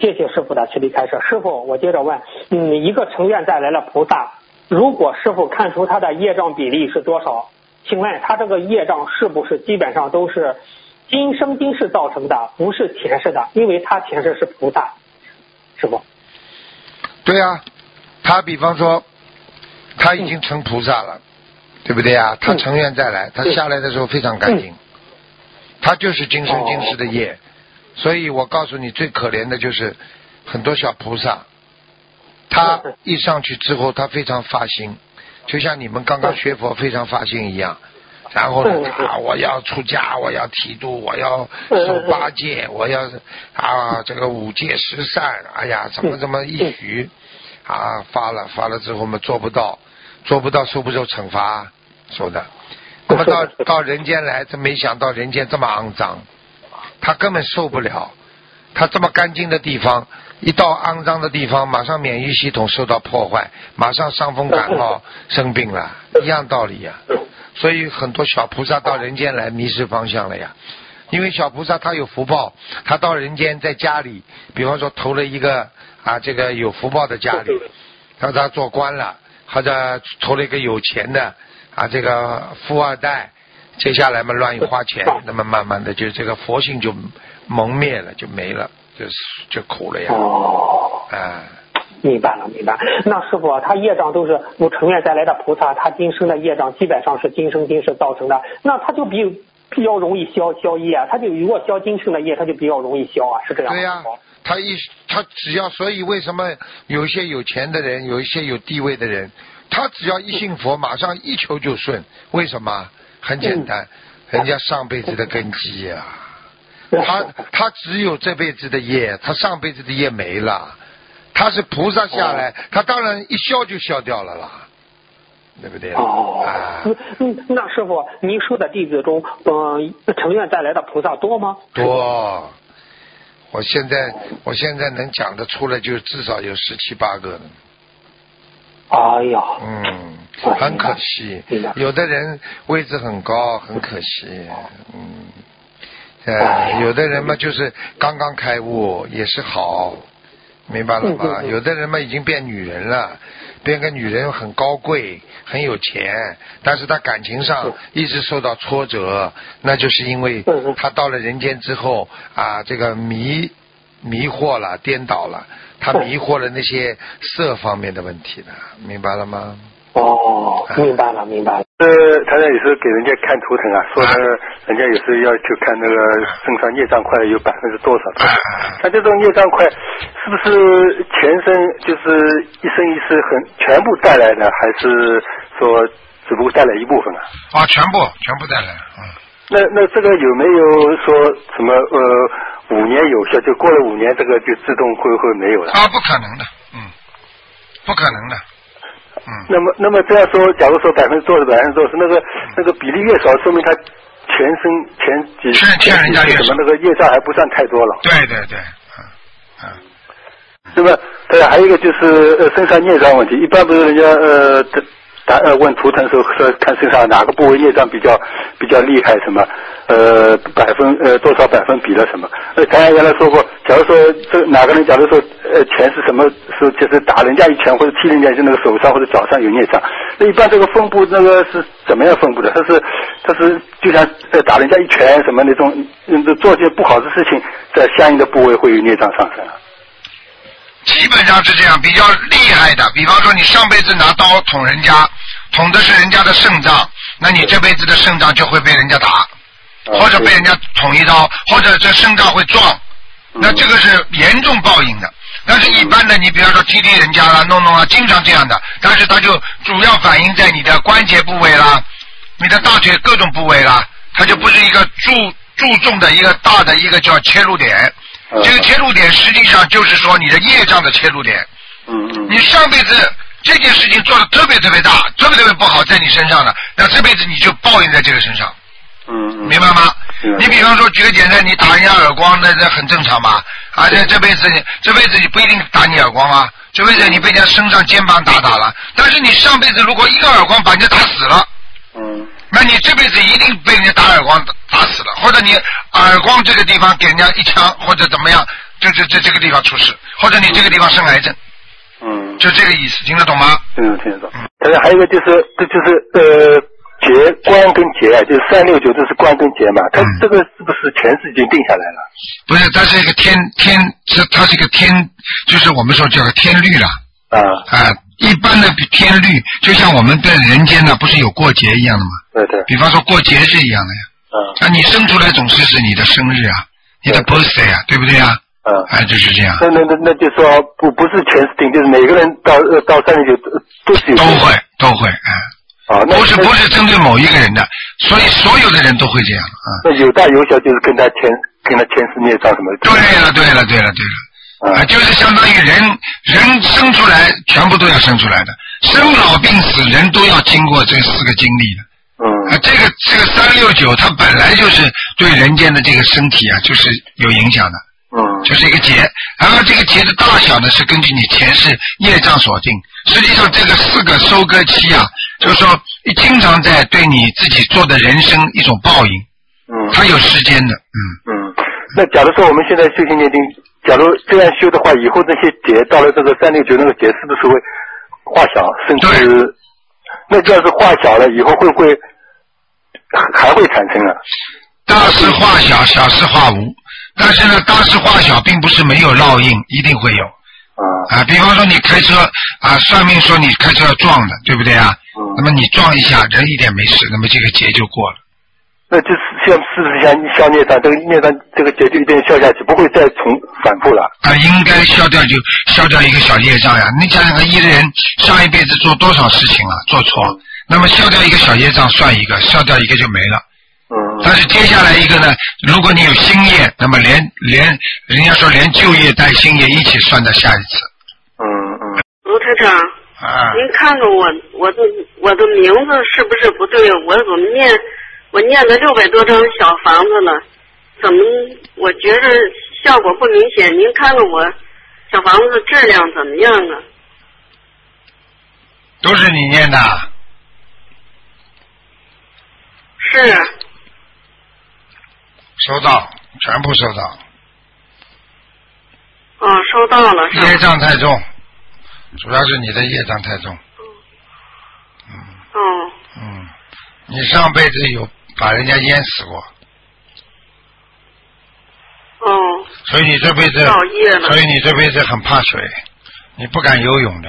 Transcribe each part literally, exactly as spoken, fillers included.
谢谢师傅的慈悲开示。师傅，我接着问，嗯，一个成愿再来的菩萨，如果师傅看出他的业障比例是多少，请问他这个业障是不是基本上都是今生今世造成的，不是前世的？因为他前世是菩萨，师傅。 对啊，他比方说他已经成菩萨了，嗯、对不对啊？他成愿再来，他下来的时候非常干净，嗯、他就是今生今世的业。哦，所以我告诉你，最可怜的就是很多小菩萨，他一上去之后他非常发心，就像你们刚刚学佛非常发心一样，然后呢他我要出家，我要剃度，我要守八戒，我要啊这个五戒十善，哎呀怎么怎么一许啊发了发了之后嘛做不到，做不到受不受惩罚？受的。那么到到人间来，这没想到人间这么肮脏，他根本受不了。他这么干净的地方，一到肮脏的地方，马上免疫系统受到破坏，马上伤风感冒生病了，一样道理呀。所以很多小菩萨到人间来迷失方向了呀。因为小菩萨他有福报，他到人间在家里，比方说投了一个啊这个有福报的家里，让他做官了，或者投了一个有钱的啊这个富二代，接下来嘛乱花钱，那么慢慢的就这个佛性就蒙灭了，就没了，就就苦了呀。 哦， 啊， 明白了，明白。那师傅，他业障都是有成愿再来的菩萨，他今生的业障基本上是今生今世造成的，那他就比比较容易消消业，他就如果消今生的业，他就比较容易消啊，是这样吗？ 对呀、啊，他一他只要，所以为什么有一些有钱的人，有一些有地位的人，他只要一信佛，马上一求就顺，为什么？很简单，嗯、人家上辈子的根基呀、啊。他他只有这辈子的业，他上辈子的业没了，他是菩萨下来，他当然一消就消掉了啦，对不对？ 哦，啊、嗯，那师傅，您说的弟子中，嗯、呃，成愿再来的菩萨多吗？ 多，我现在我现在能讲得出来，就至少有十七八个了。 哎呀， 嗯，很可惜，有的人位置很高，很可惜，嗯。呃，有的人嘛就是刚刚开悟也是好，明白了吗？有的人嘛已经变女人了，变个女人很高贵很有钱，但是他感情上一直受到挫折，那就是因为他到了人间之后啊，这个迷迷惑了，颠倒了，他迷惑了那些色方面的问题了，明白了吗？ 哦，明白了，明白了。 呃，他有时候给人家看图腾啊，说他人家有时候要求看那个身上业障块有百分之多少多少，他这种业障块是不是全身就是一生一世很全部带来的，还是说只不过带来一部分啊？ 啊，全部全部带来。嗯。 那那这个有没有说什么呃五年有效，就过了五年这个就自动会会没有了？ 啊，不可能的，嗯，不可能的。嗯， 那么那么这样说，假如说百分之多少百分之多少，那个那个比例越少，说明他全身前几欠欠人家越少， 什么那个业障还不算太多了。 对对对，嗯嗯。 那么对，还有一个就是呃身上业障问题，一般不是人家呃答呃问图腾的时候说看身上哪个部位业障比较比较厉害什么呃百分呃多少百分比了什么？呃，台湾原来说过，假如说这哪个人假如说呃拳是什么时候就是打人家一拳或者踢人家就那个手上或者脚上有孽障，那一般这个分布那个是怎么样分布的？他是他是就像呃打人家一拳什么那种嗯做些不好的事情，在相应的部位会有孽障上升啊。 基本上是这样，比较厉害的，比方说你上辈子拿刀捅人家，捅的是人家的肾脏，那你这辈子的肾脏就会被人家打，或者被人家捅一刀，或者这肾脏会撞，那这个是严重报应的。但是一般的，你比方说踢踢人家啦、弄弄啊，经常这样的，但是它就主要反映在你的关节部位啦、你的大腿各种部位啦，它就不是一个注注重的一个大的一个叫切入点。这个切入点实际上就是说你的业障的切入点。 嗯嗯。 你上辈子这件事情做的特别特别大，特别特别不好，在你身上的，那这辈子你就报应在这个身上。 嗯嗯。 明白吗？ 嗯。 你比方说举个简单，你打人家耳光，那这很正常吧？啊，这这辈子你这辈子你不一定打你耳光啊，这辈子你被人家身上肩膀打打了，但是你上辈子如果一个耳光把人家打死了。 嗯。 那你这辈子一定被人家打耳光打死了，或者你耳光这个地方给人家一枪或者怎么样， 这这这这个地方出事，或者你这个地方生癌症。 嗯， 就这个意思，听得懂吗？ 嗯，听得懂。但是还有一个就是，这就是呃，劫官跟劫啊，就是三六九，这是官跟劫嘛。它这个是不是前世已经定下来了？ 不是，它是一个天天，这它是一个天，就是我们说叫个天律了。 啊啊，一般的天律，就像我们在人间呢，不是有过节一样的吗？ 对对。 比方说过节日一样的呀。 啊。 啊，你生出来总是是你的生日啊，你的 birthday 啊，对不对啊？ 嗯， 哎，就是这样。 那那那那就说不不是前世定，就是每个人到呃到三十九都是有。 都会都会，哎。 啊，那不是不是针对某一个人的，所以所有的人都会这样啊。 那有大有小，就是跟他前跟他前世孽障什么。 对了对了对了对了，啊，就是相当于人人生出来全部都要生出来的，生老病死人都要经过这四个经历的。 嗯。 啊，这个这个三六九，它本来就是对人间的这个身体啊，就是有影响的。 嗯， 就是一个劫，然后这个劫的大小呢是根据你前世业障所定。实际上这个四个收割期啊，就是说你经常在对你自己做的人生一种报应。 嗯， 它有时间的。嗯嗯，那假如说我们现在修行念经，假如这样修的话，以后这些劫到了这个三六九那个劫，是不是会化小，甚至那要是化小了以后会不会还会产生啊？ 大事化小，小事化无。但是呢，大事化小并不是没有烙印，一定会有。 啊啊，比方说你开车啊，算命说你开车要撞的，对不对啊？ 嗯。 那么你撞一下，人一点没事，那么这个劫就过了。 那就是像是不是像消孽障，这个孽障这个劫就一定消下去，不会再重反复了。 啊，应该消掉就消掉一个小业障呀。你想想看，一个人上一辈子做多少事情啊，做错，那么消掉一个小业障算一个，消掉一个就没了。 嗯。 但是接下来一个呢，如果你有新业，那么连连人家说连旧业带新业一起算到下一次。 嗯嗯。 卢台长， 啊， 您看看我我的我的名字是不是不对？我怎么念？我念了六百多张小房子了，怎么我觉着效果不明显？您看看我小房子质量怎么样啊？ 都是你念的。 是。 收到，全部收到。 哦，收到了。 业障太重，主要是你的业障太重。嗯。 哦。 嗯，你上辈子有把人家淹死过。 哦。 所以你这辈子，所以你这辈子很怕水，你不敢游泳的。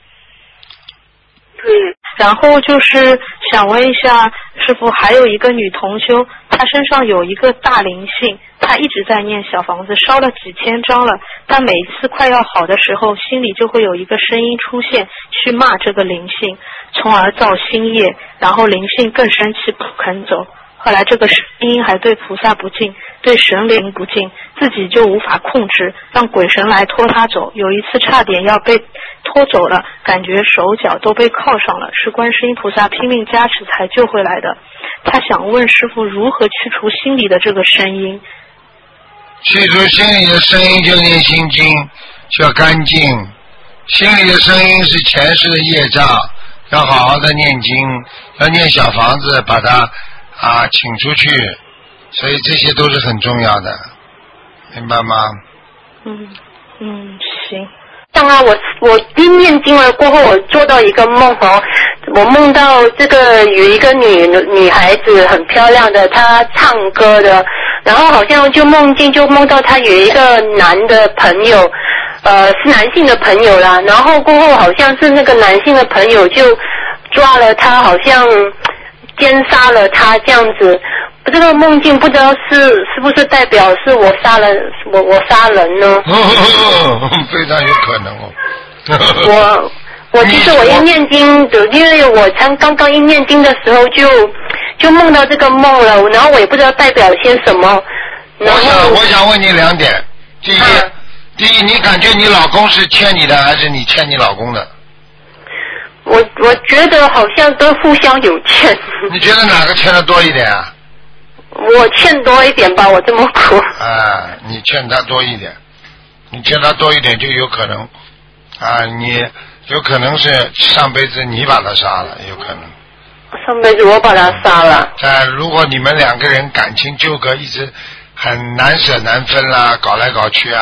对。 然后就是想问一下师父，还有一个女同修，她身上有一个大灵性，她一直在念小房子，烧了几千张了，但每次快要好的时候，心里就会有一个声音出现，去骂这个灵性，从而造新业，然后灵性更生气不肯走。后来这个声音还对菩萨不敬，对神灵不敬，自己就无法控制，让鬼神来拖他走。有一次差点要被拖走了，感觉手脚都被铐上了，是观世音菩萨拼命加持才救回来的。他想问师父如何去除心里的这个声音。 去除心里的声音就念心经，就要干净。心里的声音是前世的业障，要好好的念经，要念小房子把它啊，请出去，所以这些都是很重要的，明白吗？ 嗯嗯，行。 刚刚我我一念经了过后，我做到一个梦哦，我梦到这个有一个女女孩子很漂亮的，她唱歌的，然后好像就梦境就梦到她有一个男的朋友，呃，是男性的朋友啦，然后过后好像是那个男性的朋友就抓了她，好像奸杀了他这样子，这个梦境不知道是是不是代表是我杀了我我杀人呢？ 哦，非常有可能哦。 我我其实我一念经的，因为我才刚刚一念经的时候就就梦到这个梦了，然后我也不知道代表些什么。然后我想我想问你两点，第一，啊、第一，你感觉你老公是欠你的，还是你欠你老公的？ 我我觉得好像都互相有欠。 你觉得哪个欠的多一点啊？ 我欠多一点吧，我这么苦。 啊，你欠他多一点，你欠他多一点就有可能啊，你有可能是上辈子你把他杀了，有可能。 上辈子我把他杀了。 在如果你们两个人感情纠葛一直很难舍难分啦，搞来搞去啊，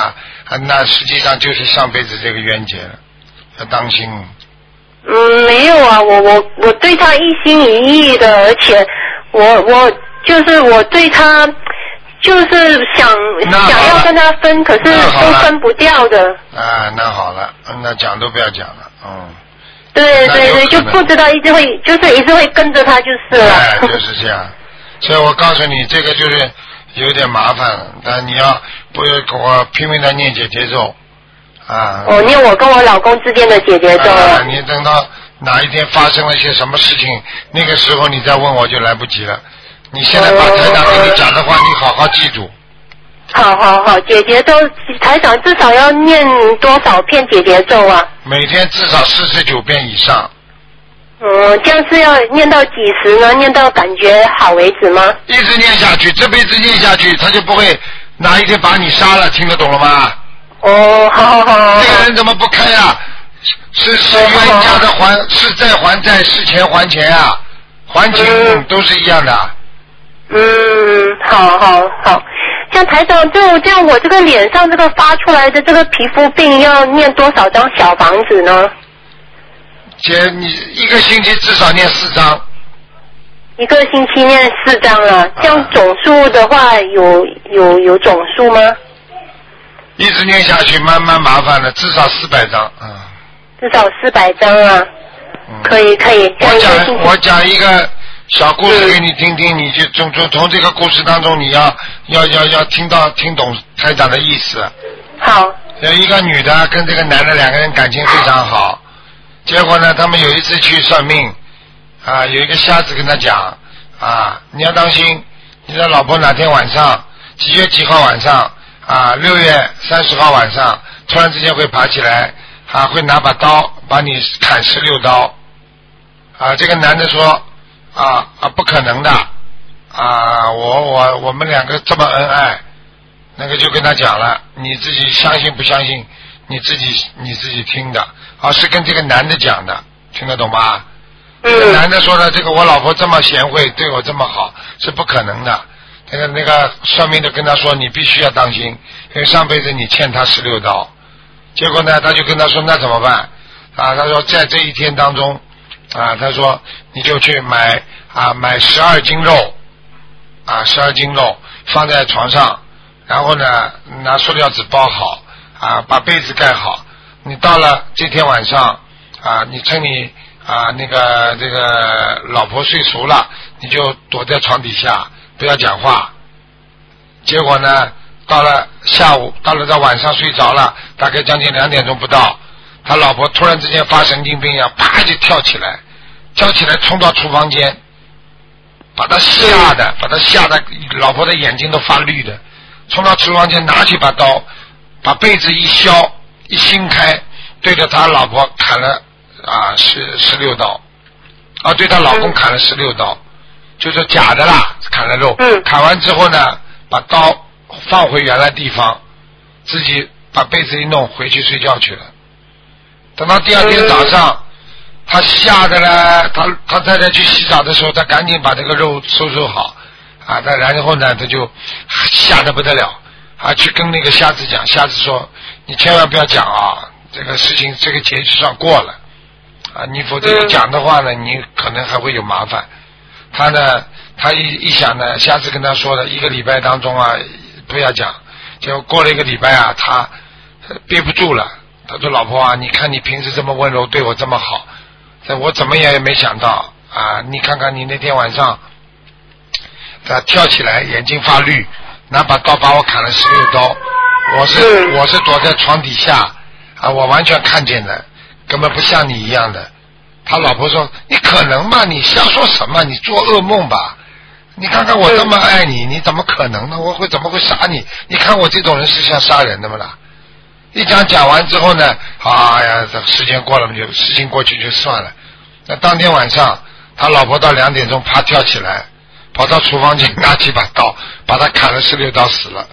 啊，那实际上就是上辈子这个冤结了，要当心。 嗯，没有啊，我我我对他一心一意的，而且我我就是我对他就是想想要跟他分，可是都分不掉的。 啊，那好了，那讲都不要讲了，嗯。 对对对，就不知道一直会就是一直会跟着他就是了。 哎，就是这样。所以我告诉你，这个就是有点麻烦了，但你要不要跟我拼命的念姐姐咒啊？ 我、哦、念我跟我老公之间的姐姐咒。 啊，你等到哪一天发生了些什么事情，那个时候你再问我就来不及了。你现在把台长跟你讲的话，你好好记住。 好好好，姐姐咒，台长至少要念多少片姐姐咒啊？ 每天至少四十九遍以上。 嗯，这样是要念到几时呢？念到感觉好为止吗？ 一直念下去，这辈子念下去，他就不会哪一天把你杀了，听得懂了吗？ 哦，好好好。 这个人怎么不开啊？是是冤家的还，是债还债，是钱还钱啊，还情、嗯、都是一样的。 嗯，好好好。像台长，就这样，我这个脸上这个发出来的这个皮肤病，要念多少张小房子呢？ 姐，你一个星期至少念四张。 一个星期念四张了，这样总数的话有有有总数吗？ 一直念下去，慢慢麻烦了，至少四百张啊。 至少四百张啊。嗯、可以可以。 我讲我讲一个小故事给你听听，你就从从从这个故事当中，你要要要要听到听懂台长的意思。 好。 有一个女的跟这个男的两个人感情非常好，结果呢，他们有一次去算命，啊，有一个瞎子跟他讲，啊，你要当心，你的老婆哪天晚上几月几号晚上啊，六月三十号晚上，突然之间会爬起来，啊，会拿把刀把你砍十六刀，啊，这个男的说。啊啊，不可能的啊！我我我们两个这么恩爱，那个就跟他讲了，你自己相信不相信？你自己你自己听的啊，是跟这个男的讲的，听得懂吗？嗯。这个男的说的，这个我老婆这么贤惠，对我这么好，是不可能的。那个那个算命的跟他说，你必须要当心，因为上辈子你欠他十六刀。结果呢，他就跟他说，那怎么办？啊，他说在这一天当中。啊，他说你就去买啊，买十二斤肉，啊，十二斤肉放在床上，然后呢拿塑料纸包好，啊，把被子盖好。你到了这天晚上，啊，你趁你啊那个这个老婆睡熟了，你就躲在床底下，不要讲话。结果呢，到了下午，到了到晚上睡着了，大概将近两点钟不到。他老婆突然之间发神经病一样，啪就跳起来，跳起来冲到厨房间，把他吓得，把他吓得，老婆的眼睛都发绿的，冲到厨房间拿起把刀，把被子一削，一掀开，对着他老婆砍了啊十十六刀，啊对他老公砍了十六刀，就是假的啦，砍了肉，砍完之后呢，把刀放回原来地方，自己把被子一弄，回去睡觉去了。等到第二天早上，他吓得呢，他他太太去洗澡的时候，他赶紧把这个肉收拾好，啊，他然后呢，他就吓得不得了，啊，去跟那个瞎子讲，瞎子说，你千万不要讲啊，这个事情这个节就算过了，啊，你否则一讲的话呢，你可能还会有麻烦。他呢，他一一想呢，瞎子跟他说的一个礼拜当中啊，不要讲，结果过了一个礼拜啊，他憋不住了。他说：“老婆啊，你看你平时这么温柔，对我这么好，我怎么也没想到啊！你看看你那天晚上，他跳起来，眼睛发绿，拿把刀把我砍了十六刀。我是我是躲在床底下啊，我完全看见的，根本不像你一样的。”他老婆说：“你可能吗？你瞎说什么？你做噩梦吧？你看看我这么爱你，你怎么可能呢？我会怎么会杀你？你看我这种人是像杀人的吗啦？”一讲讲完之后呢，哎呀，这时间过了，就事情过去就算了。那当天晚上，他老婆到两点钟啪跳起来，跑到厨房间拿起把刀，把他砍了十六刀死了。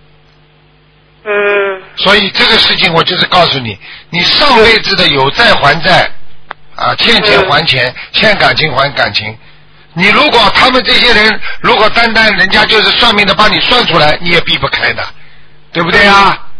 嗯。 所以这个事情我就是告诉你，你上辈子的有债还债，啊，欠钱还钱，欠感情还感情。你如果他们这些人，如果单单人家就是算命的帮你算出来，你也避不开的，对不对啊？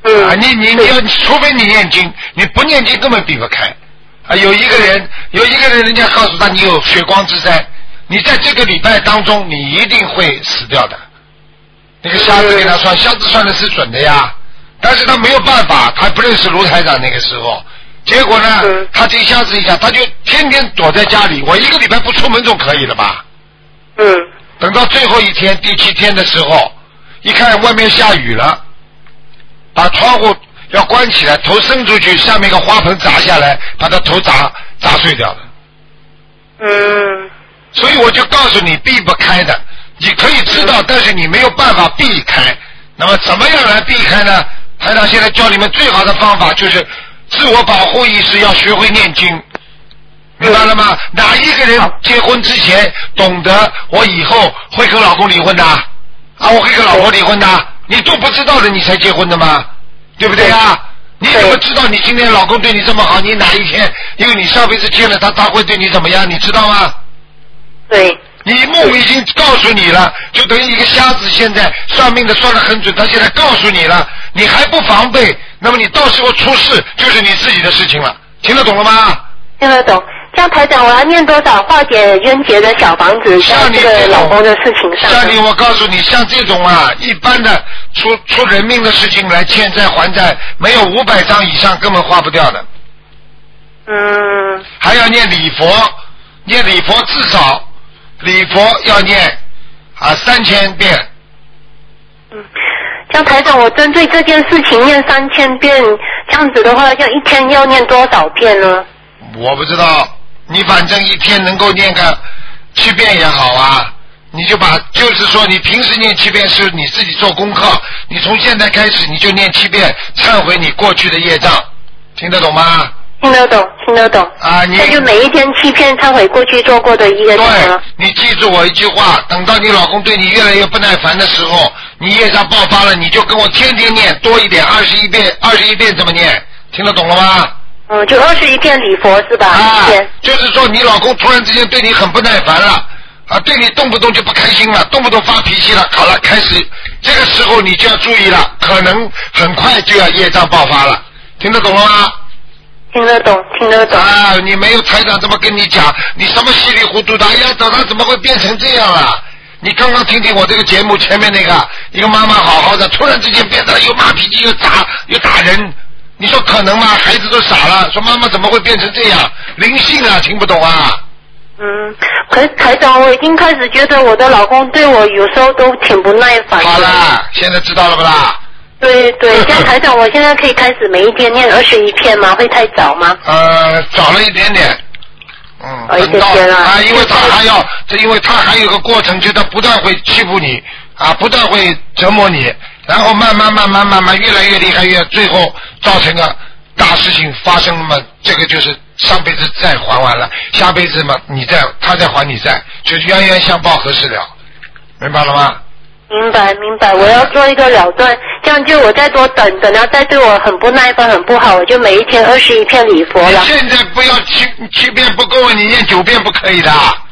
嗯。 啊，你你你要，除非你念经，你不念经根本避不开。啊，有一个人，有一个人，人家告诉他你有血光之灾，你在这个礼拜当中，你一定会死掉的。那个瞎子给他算，瞎子算的是准的呀，但是他没有办法，他不认识卢台长那个时候，结果呢，他这瞎子一下，他就天天躲在家里，我一个礼拜不出门总可以了吧？ 嗯。 等到最后一天，第七天的时候，一看外面下雨了，把窗户要关起来，头伸出去，下面一个花盆砸下来，把他头砸砸碎掉了。 嗯。 所以我就告诉你，避不开的，你可以知道，但是你没有办法避开。那么怎么样来避开呢？台长现在教你们最好的方法就是自我保护意识，要学会念经，明白了吗？哪一个人结婚之前懂得我以后会跟老公离婚的啊？我会跟老婆离婚的，你都不知道的，你才结婚的吗？对不对啊？你怎么知道你今天老公对你这么好，你哪一天因为你上辈子欠了他，他会对你怎么样？你知道吗？ 对。 你梦已经告诉你了，就等于一个瞎子现在算命的算得很准，他现在告诉你了，你还不防备，那么你到时候出事就是你自己的事情了。听得懂了吗？ 听得懂。像台长，我要念多少化解冤结的小房子，像这个老公的事情上？ 像你，我告诉你，像这种啊，一般的出出人命的事情来欠债还债，没有五百张以上根本花不掉的。 嗯。 还要念礼佛，念礼佛至少礼佛要念啊三千遍。 嗯。像台长，我针对这件事情念三千遍，这样子的话，像一天要念多少遍呢？ 我不知道，你反正一天能够念个七遍也好啊，你就把，就是说你平时念七遍是你自己做功课，你从现在开始你就念七遍，忏悔你过去的业障，听得懂吗？ 听得懂，听得懂。 啊，你那就每一天七遍忏悔过去做过的业障。 对，你记住我一句话，等到你老公对你越来越不耐烦的时候，你业障爆发了，你就跟我天天念多一点，二十一遍，二十一遍怎么念？听得懂了吗？ 嗯，就二十一遍礼佛是吧？ 啊，就是说你老公突然之间对你很不耐烦了，啊，对你动不动就不开心了，动不动发脾气了，好了，开始这个时候你就要注意了，可能很快就要业障爆发了，听得懂了吗？ 听得懂，听得懂。 啊，你没有台长这么跟你讲，你什么稀里糊涂的，哎呀，等他怎么会变成这样了？你刚刚听听我这个节目前面那个一个妈妈好好的，突然之间变得又骂脾气又打又打人。你说可能吗？孩子都傻了，说妈妈怎么会变成这样？灵性啊，听不懂啊。 嗯，可是台长，我已经开始觉得我的老公对我有时候都挺不耐烦的。 好啦，现在知道了不啦？ 对对，像台长，我现在可以开始每一天念二十一篇吗？会太早吗？ 呃，早了一点点。嗯， 哦，一点点啊。 啊，因为他还要，这因为他还有个过程，就他不但会欺负你啊，不但会折磨你。然后慢慢慢慢慢慢越来越厉害，越最后造成个大事情发生了嘛，这个就是上辈子债还完了，下辈子嘛你再他再还你债，就是冤冤相报何时了，明白了吗？ 明白明白，我要做一个了断，这样就我再多等等，他再对我很不耐烦很不好，我就每一天二十一遍礼佛了。 你现在不要七七遍不够，你念九遍不可以的。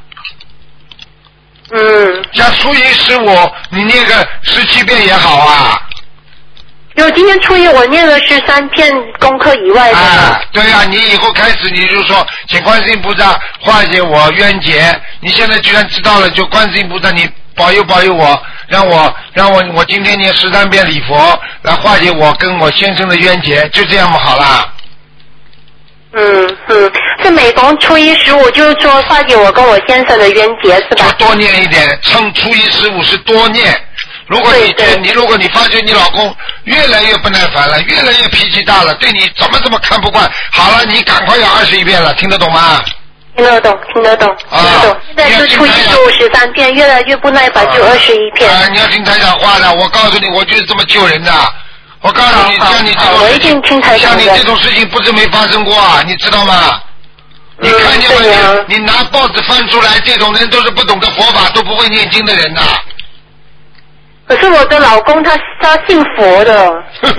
嗯， 像初一十五，你念个十七遍也好啊。 就今天初一我念了十三篇功课以外的。 啊，对啊，你以后开始你就说，请观世音菩萨化解我冤结。你现在居然知道了，就观世音菩萨，你保佑保佑我，让我让我我今天念十三遍礼佛，来化解我跟我先生的冤结，就这样嘛，好啦。 嗯嗯，是每逢初一十五就是说化解我跟我先生的冤结是吧？ 就多念一点，趁初一十五是多念。如果你觉你如果你发觉你老公越来越不耐烦了，越来越脾气大了，对你怎么怎么看不惯，好了，你赶快要二十一遍了，听得懂吗？ 听得懂，听得懂，听得懂。现在是初一十五十三遍，越来越不耐烦就二十一遍。 啊，你要听台长话的，我告诉你，我就是这么救人的。我告诉你，像你这种事情，像你这种事情不是没发生过啊，你知道吗？你看见没有？你拿报纸翻出来，这种人都是不懂得佛法，都不会念经的人呐。 可是我的老公他他信佛的，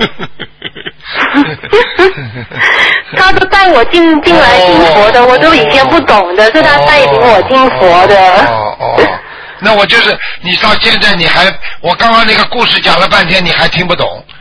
他都带我进进来信佛的，我都以前不懂的，是他带领我进佛的。 哦哦，那我就是你到现在你还，我刚刚那个故事讲了半天，你还听不懂，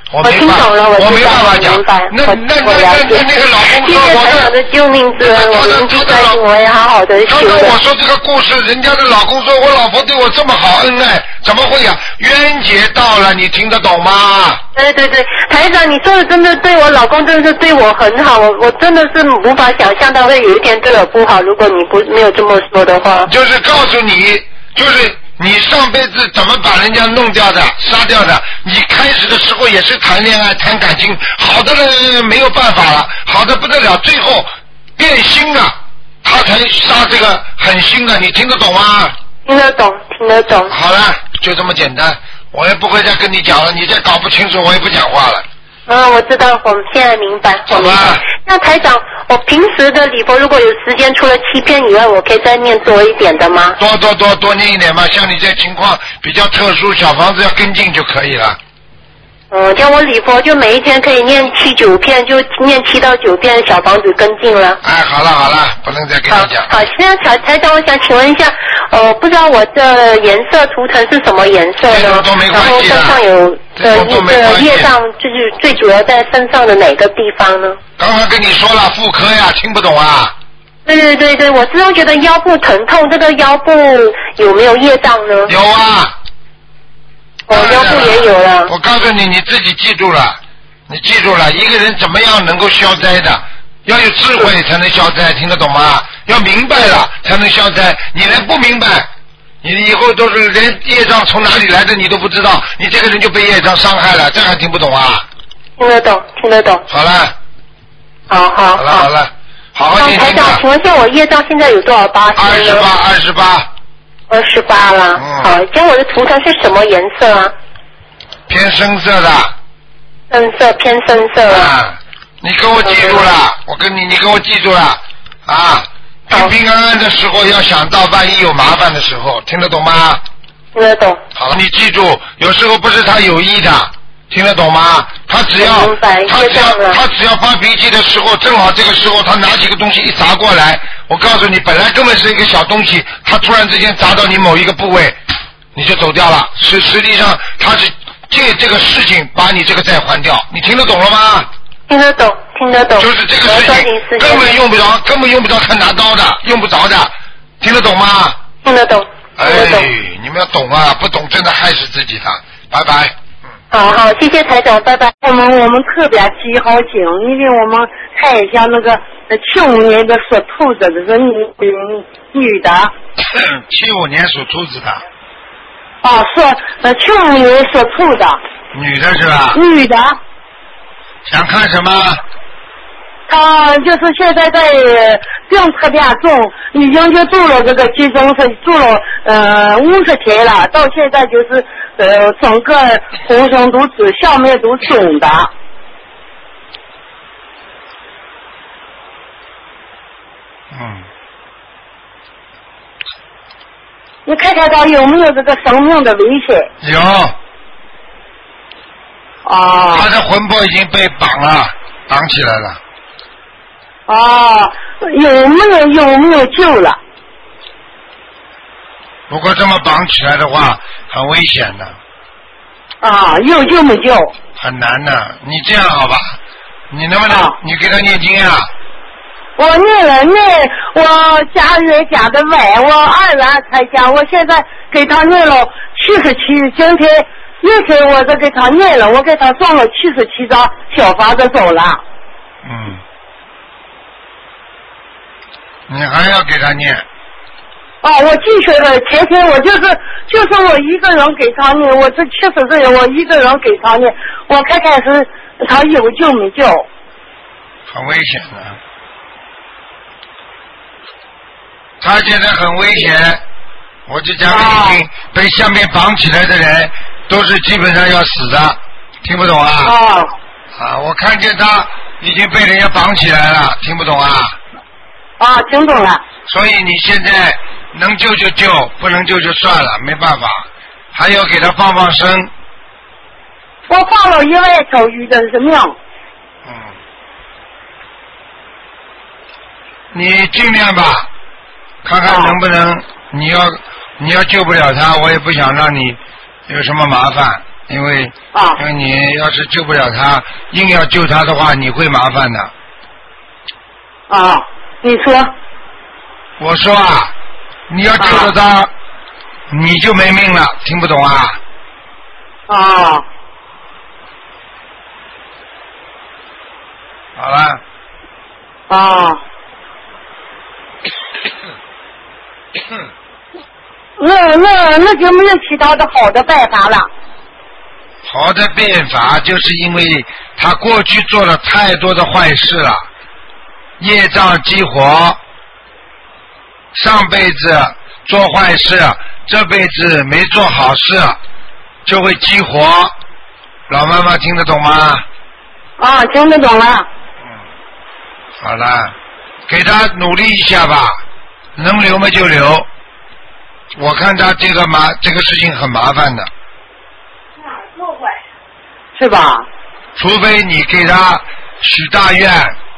我没办法，我没办法讲。那那那那那那个老公说我的，的救命之恩，我铭记在心，我也好好的修的。 刚刚我说这个故事，人家的老公说我老婆对我这么好恩爱，怎么会呀？冤结到了，你听得懂吗？ 对对对，台长，你说的真的对，我老公真的是对我很好，我我真的是无法想象他会有一天对我不好。如果你不没有这么说的话， 就是告诉你，就是你上辈子怎么把人家弄掉的、杀掉的。你开始的时候也是谈恋爱、谈感情，好的人没有办法了，好的不得了，最后变心了，他才杀这个狠心的，你听得懂吗？ 听得懂，听得懂。 好了，就这么简单。我也不会再跟你讲了，你再搞不清楚，我也不讲话了。 嗯，我知道，我现在明白。 好吧。 那台长，我平时的礼佛如果有时间，除了七篇以外，我可以再念多一点的吗？ 多多多多念一点嘛，像你这情况比较特殊，小房子要跟进就可以了。 嗯，像我礼佛就每一天可以念七九片，就念七到九片小房子跟进了。 哎，好了好了，不能再跟你讲。 好，好，现在台台长，我想请问一下，呃，不知道我的颜色图腾是什么颜色呢？ 都没关系的。 然后身上有的一个业障，就是最主要在身上的哪个地方呢？ 刚刚跟你说了妇科呀，听不懂啊？ 对对对对，我知道觉得腰部疼痛，这个腰部有没有业障呢？ 有啊。 我腰部也有了。 我告诉你，你自己记住了，你记住了，一个人怎么样能够消灾的？要有智慧才能消灾，听得懂吗？要明白了才能消灾。你连不明白，你以后都是连业障从哪里来的你都不知道，你这个人就被业障伤害了，这还听不懂啊？ 听得懂，听得懂。 好了。 好好好了好了，好好念经吧。 台长，请问下我业障现在有多少八？ 二十八，二十八。 二十八了， 嗯、 好，像我的图腾是什么颜色啊？ 偏深色的。 深色，偏深色啊。 啊，你跟我记住了，嗯、我跟你，你跟我记住了啊！平平安安的时候要想到万一有麻烦的时候，听得懂吗？ 听得懂。 好了，你记住，有时候不是他有意的，听得懂吗？他只要他只要他只要发脾气的时候，正好这个时候他拿起个东西一砸过来，我告诉你，本来根本是一个小东西，他突然之间砸到你某一个部位，你就走掉了。实实际上他是借这个事情把你这个债还掉，你听得懂了吗？ 听得懂，听得懂。 就是这个事情根本用不着，根本用不着他拿刀的，用不着的，听得懂吗？ 听得懂。 哎，你们要懂啊，不懂真的害死自己的。拜拜。 好好，谢谢台长，拜拜。 我们我们特别记好经，因为我们看一下那个七五年的属兔子的是女女的。 七五年属兔子的。 哦，是呃七五年属兔的。 女的是吧？ 女的。 想看什么？ 她就是现在在病特别重，已经就住了这个集中室，住了呃五十天了，到现在就是呃整个浑身都紫，下面都肿的。 嗯。 你看看他有没有这个生命的危险？ 有。 啊。 他的魂魄已经被绑了，绑起来了。 啊，有没有有没有救了？ 如果这么绑起来的话，很危险的。 啊，有救没救？ 很难的，你这样好吧？你能不能、啊、你给他念经啊？ 我念了念，我家人家的外，我二月才讲，我现在给他念了七十七，今天一天我都给他念了，我给他送了七十七张小房子走了。 嗯。你还要给他念？ 哦，我继续的，前天我就是就是我一个人给他念，我这七十岁我一个人给他念，我看看是他有救没救？ 很危险的，他现在很危险，我就讲给你听，啊、被下面绑起来的人都是基本上要死的，听不懂啊？ 啊啊！我看见他已经被人家绑起来了，听不懂啊？ 啊，听懂了。 所以你现在能救就救，不能救就算了，没办法。还有给他放放生。 我放了一万条鱼的是命。 嗯。你尽量吧，看看能不能。啊、你要你要救不了他，我也不想让你有什么麻烦， 因为啊， 因为你要是救不了他，硬要救他的话，你会麻烦的。 啊，你说。 我说啊，你要救了他，啊、你就没命了，听不懂啊？ 啊。 好了。 啊。那那那就没有其他的好的办法了。 好的办法就是因为他过去做了太多的坏事了，业障激活，上辈子做坏事，这辈子没做好事，就会激活。老妈妈听得懂吗？ 啊，听得懂了。 嗯，好了，给他努力一下吧，能留嘛就留。我看他这个麻这个事情很麻烦的， 是吧？ 除非你给他许大愿。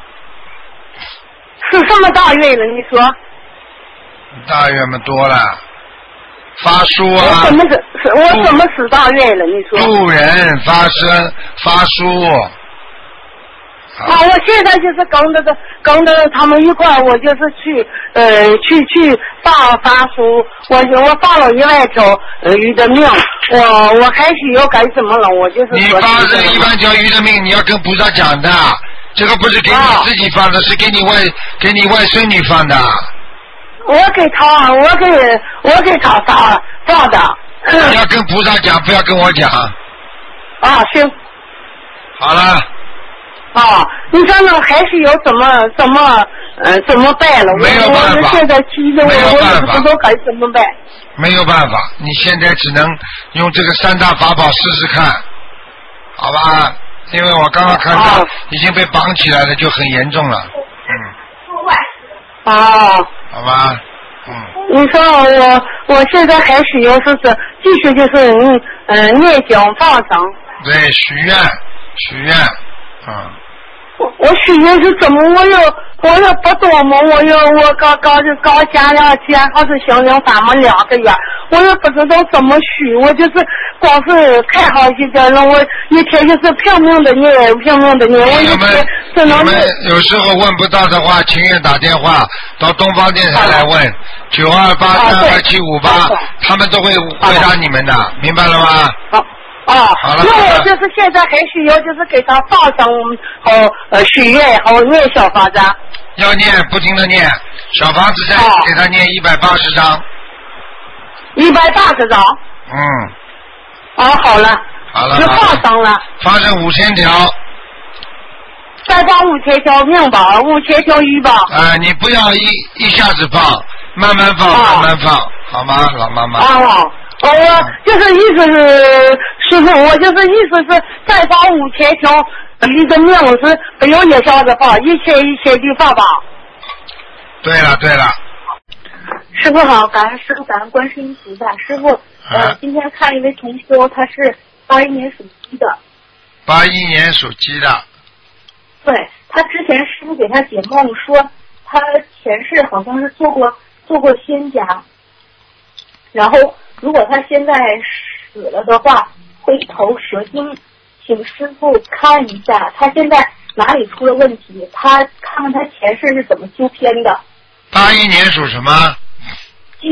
是什么大愿呢？你说。 大愿嘛多了，发书啊。 我怎么是？我怎么许大愿了？你说。 渡人发声发书。 啊，我现在就是跟着个跟着他们一块，我就是去呃去去发发书，我我发了一万条呃鱼的命，我我还需要干什么了？我就是你发这一万条鱼的命，你要跟菩萨讲的，这个不是给你自己放的，啊、是给你外给你外甥女放的。 我给他，我给我给他发发的。 你要跟菩萨讲，不要跟我讲。 啊，行。 好了。 啊，你说那还是有怎么怎么呃怎么办了？ 没有办法。 我现在急着我，我也不知道该怎么办。 没有办法，你现在只能用这个三大法宝试试看，好吧？因为我刚刚看到已经被绑起来了，就很严重了。 嗯。啊。 好吧。嗯。 你说我我现在还是有说是继续就是嗯嗯念经放生。 对，许愿许愿。嗯， 我我许愿是怎么？我又我又不多嘛，我又我刚刚就刚加两天，还是行灵法门两个月，我也不知道怎么许，我就是光是看好一点了，我一天就是拼命的念，拼命的念，我一天只能。 你们有时候问不到的话，情愿打电话到东方电台来问九二八三二七五八，他们都会回答你们的，明白了吗？ 好。啊，那我就是现在还需要就是给他放生和呃许愿和念小房子。 要念，不停的念，小房子再给他念一百八十张。 一百八十张。 嗯。 啊，好了。 好了。 就放生了。 放生五千条。 再放五千条命吧，五千条鱼吧。 啊、呃，你不要一一下子放，慢慢放， 啊、 慢慢放，好吗，老妈妈？ 啊。哦，我就是意思是师傅，我就是意思是再放五千条鱼的命是不用一下子放，一千一千的放吧。 对了对了。 师傅好，感恩师傅，感恩观世音菩萨。师傅，呃，啊、今天看一位同修，他是八一年属鸡的。 八一年属鸡的。 对，他之前师傅给他解梦说，他前世好像是做过做过仙家，然后。如果他现在死了的话，会投蛇精，请师傅看一下他现在哪里出了问题，他看看他前世是怎么修偏的。 八一年属什么？ 鸡。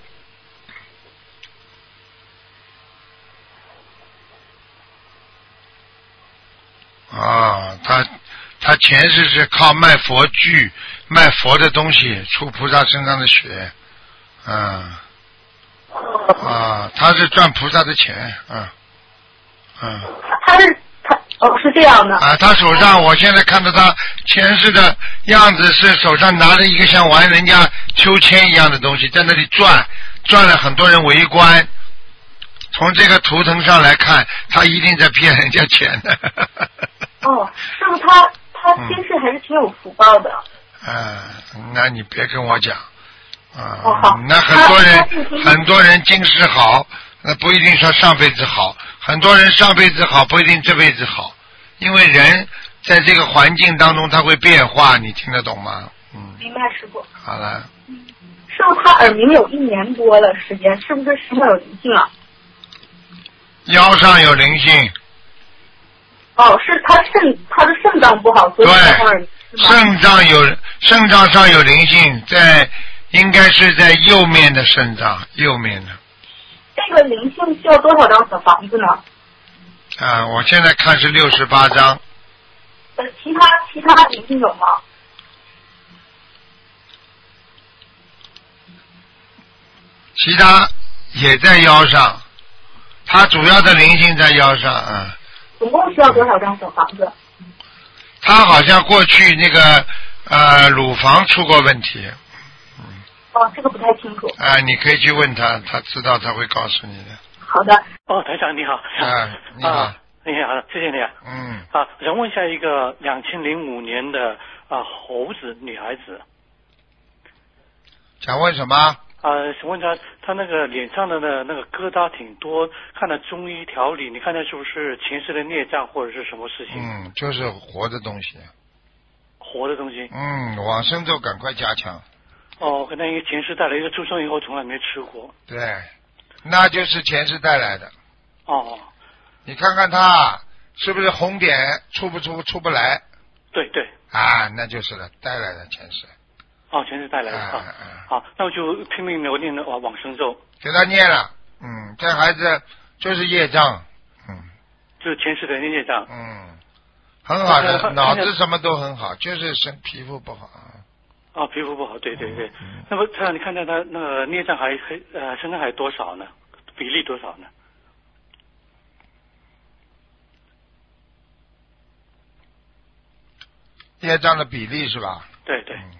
啊，他他前世是靠卖佛具、卖佛的东西出菩萨身上的血，嗯。啊，他是赚菩萨的钱，嗯，嗯。 他是他哦，是这样的。 啊，他手上，我现在看到他前世的样子是手上拿着一个像玩人家秋千一样的东西，在那里转，转了很多人围观。从这个图腾上来看，他一定在骗人家钱的。 哦，师傅，他他前世还是挺有福报的。 嗯，那你别跟我讲。啊、 哦， 那很多人很多人今世好，那不一定说上辈子好，很多人上辈子好不一定这辈子好，因为人在这个环境当中他会变化，你听得懂吗？嗯， 明白，师傅。 好了。 嗯，师傅，他耳鸣有一年多了时间，是不是身上有灵性啊？ 腰上有灵性。 哦，是他肾，他的肾脏不好，所以他会肾脏有肾脏上有灵性，在应该是在右面的肾脏，右面的。 这个灵性需要多少张小房子呢？ 啊，我现在看是六十八张。 呃，其他其他灵性有吗？ 其他也在腰上，它主要的灵性在腰上啊。 总共需要多少张小房子？ 他好像过去那个呃乳房出过问题。 哦，这个不太清楚。 啊，你可以去问他，他知道他会告诉你的。 好的。 哦，台长你好。 啊，你好。 啊、你好，谢谢你啊。 嗯。 啊，我想问一下一个两千零五年的啊猴子女孩子。 想问什么？ 啊，想问她，她那个脸上的那那个疙瘩挺多，看了中医调理，你看她是不是前世的孽障或者是什么事情？ 嗯，就是活的东西。 活的东西。 嗯，往生咒赶快加强。 哦，可能因为前世带来一个出生以后从来没吃过。 对，那就是前世带来的。 哦。 你看看他是不是红点出不出出不来？ 对对。 啊，那就是了，带来的前世。 哦，前世带来的啊。好，那我就拼命的我念的往往生咒。 给他念了，嗯，这孩子就是业障，嗯。 就是前世的业障。 嗯，很好的，脑子什么都很好，就是身皮肤不好。 哦，皮肤不好，对对对。嗯、那么他，你看到他那个孽障还还呃身上还有多少呢？比例多少呢？ 业障的比例是吧？ 对对。 嗯、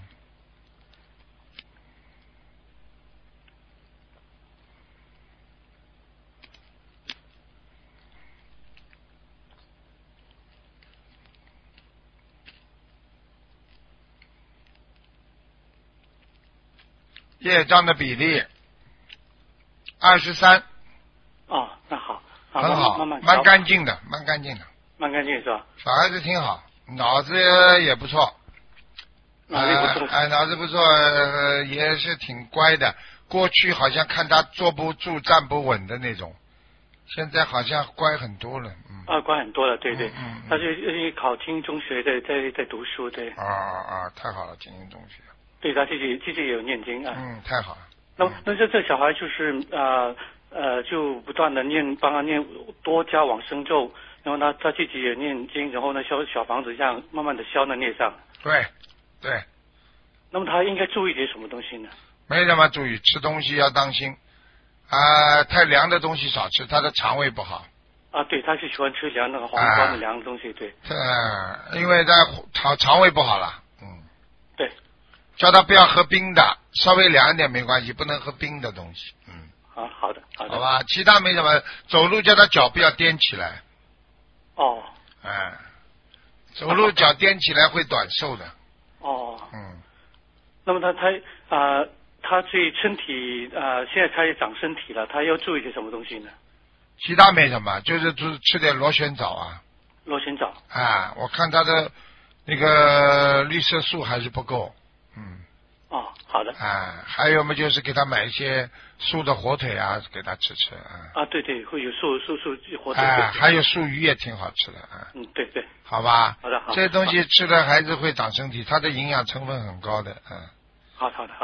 业障的比例二十三。 哦，那好， 很好， 慢慢蛮干净的，蛮干净的， 蛮干净是吧？ 小孩子挺好，脑子也不错， 脑子不错， 哎、呃，脑子不错、呃，也是挺乖的。过去好像看他坐不住、站不稳的那种，现在好像乖很多了，嗯。 啊，乖很多了，对对。 嗯嗯嗯、 他就因为考进中学，在在在读书，对。 啊啊啊！太好了，进进中学。 对他自己自己也有念经啊。 嗯，太好了。 那那这这小孩就是呃呃，就不断的念，帮他念多加往生咒，然后他他自己也念经，然后呢消小房子这样慢慢的消那孽障。 对对。 那么他应该注意点什么东西呢？ 没什么注意，吃东西要当心啊、呃，太凉的东西少吃，他的肠胃不好。 啊，对，他是喜欢吃凉那个黄瓜的凉的东西，对。 呃，因为他肠肠胃不好了，嗯。 对。 叫他不要喝冰的，稍微凉一点没关系，不能喝冰的东西。嗯。 啊，好的，好的。 好吧，其他没什么，走路叫他脚不要颠起来。 哦。 哎，走路脚颠起来会短寿的。 哦。 嗯。 那么他他啊、呃，他对身体啊、呃，现在他也长身体了，他要注意些什么东西呢？ 其他没什么，就是吃吃点螺旋藻啊。 螺旋藻。 啊，我看他的那个绿色素还是不够。嗯。 哦，好的。 啊，还有嘛，就是给他买一些素的火腿啊，给他吃吃啊。 啊，对对，会有素素素火腿。 啊，还有素鱼也挺好吃的啊。 嗯，对对。 好吧。 好的好。 这些东西吃了孩子会长身体，它的营养成分很高的，嗯。 好好的好。